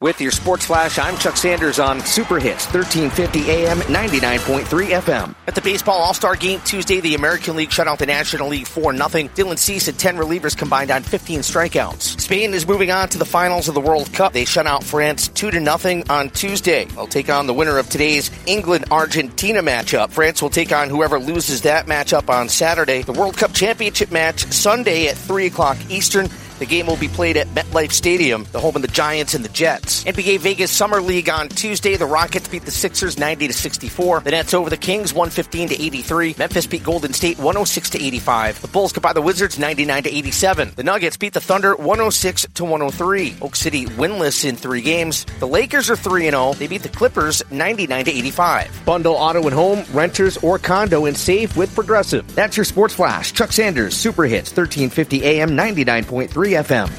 With your Sports Flash, I'm Chuck Sanders on Super Hits, 1350 AM, 99.3 FM. At the Baseball All-Star Game Tuesday, the American League shut out the National League 4-0. Dylan Cease and 10 relievers combined on 15 strikeouts. Spain is moving on to the finals of the World Cup. They shut out France 2-0 on Tuesday. They'll take on the winner of today's England-Argentina matchup. France will take on whoever loses that matchup on Saturday. The World Cup Championship match Sunday at 3 o'clock Eastern. The game will be played at MetLife Stadium, the home of the Giants and the Jets. NBA Vegas Summer League on Tuesday. The Rockets beat the Sixers 90-64. The Nets over the Kings 115-83. Memphis beat Golden State 106-85. The Bulls got by the Wizards 99-87. The Nuggets beat the Thunder 106-103. Oak City winless in 3 games. The Lakers are 3-0. They beat the Clippers 99-85. Bundle auto and home, renters, or condo and save with Progressive. That's your Sports Flash. Chuck Sanders, Super Hits, 1350 AM, 99.3 FM.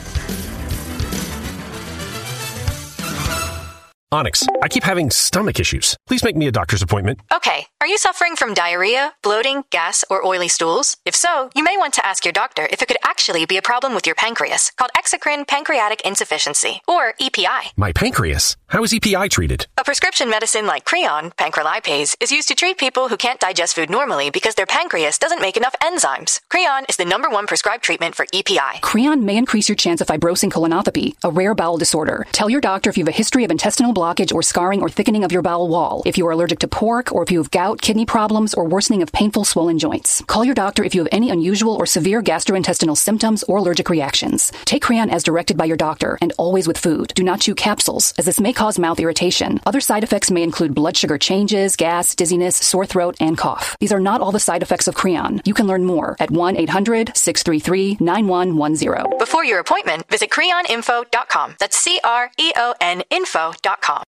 Onyx, I keep having stomach issues. Please make me a doctor's appointment. Okay, are you suffering from diarrhea, bloating, gas, or oily stools? If so, you may want to ask your doctor if it could actually be a problem with your pancreas, called exocrine pancreatic insufficiency, or EPI. My pancreas? How is EPI treated? A prescription medicine like Creon, pancrelipase, is used to treat people who can't digest food normally because their pancreas doesn't make enough enzymes. Creon is the #1 prescribed treatment for EPI. Creon may increase your chance of fibrosing colonopathy, a rare bowel disorder. Tell your doctor if you have a history of intestinal blockage or scarring or thickening of your bowel wall, if you are allergic to pork, or if you have gout, kidney problems, or worsening of painful swollen joints. Call your doctor if you have any unusual or severe gastrointestinal symptoms or allergic reactions. Take Creon as directed by your doctor, and always with food. Do not chew capsules, as this may cause mouth irritation. Other side effects may include blood sugar changes, gas, dizziness, sore throat, and cough. These are not all the side effects of Creon. You can learn more at 1-800-633-9110. Before your appointment, visit creoninfo.com. That's CREON info.com.